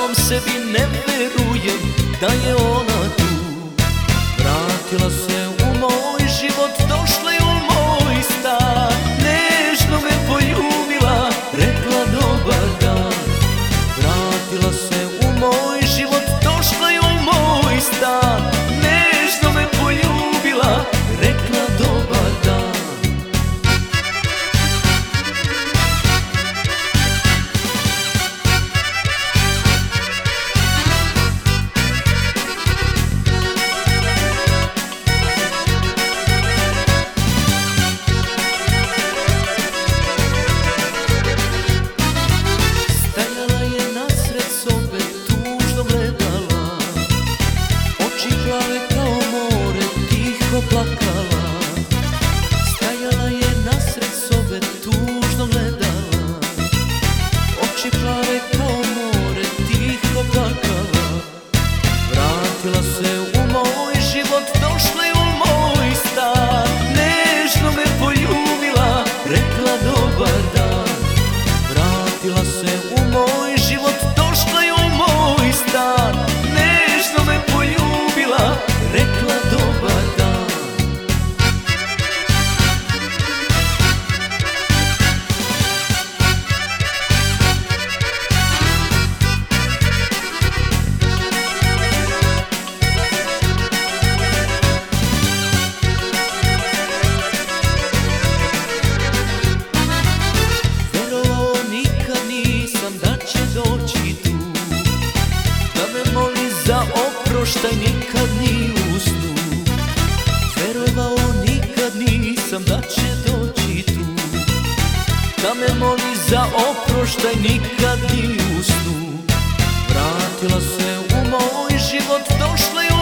samom sebi ne verujem da je ona tu. Vratila se u moj život, došla je u moj stan, nežno me poljubila, rekla dobar dan. Vratila se u moj život, došla je u moj stan, nežno me poljubila, rekla dobar dan. Plakala, stajala je nasred sobe, tužno gledala, oči plave kao more, tiho plakala. Vratila se u moj život, došla je u moj stan, nežno me poljubila, rekla dobar dan. Vratila se u moj život, došla je u moj stan, nežno me poljubila, rekla dobar dan. Za oproštaj nikad ni u snu, verovao nikad nisam da će doći tu. Da me moli za oproštaj nikad ni u snu. Vratila se u moj život, došla je